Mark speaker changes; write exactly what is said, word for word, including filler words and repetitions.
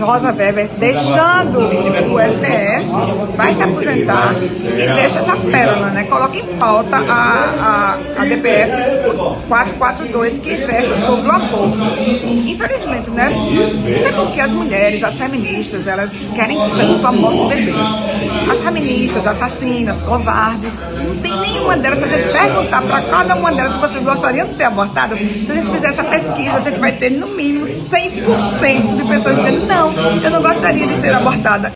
Speaker 1: Rosa Weber, deixando o S T F, vai se aposentar e deixa essa pérola, né? Coloca em pauta a, a, a D P F quatrocentos e quarenta e dois, que versa sobre o aborto. Infelizmente, né? Não sei por que as mulheres, as feministas, elas querem tanto a morte de bebês. As feministas, assassinas, covardes, não tem nenhuma delas. Se a gente perguntar para cada uma delas se vocês gostariam de ser abortadas, se a gente fizer essa pesquisa, a gente vai ter no mínimo cem por cento de pessoas dizendo não, eu não gostaria de ser abortada.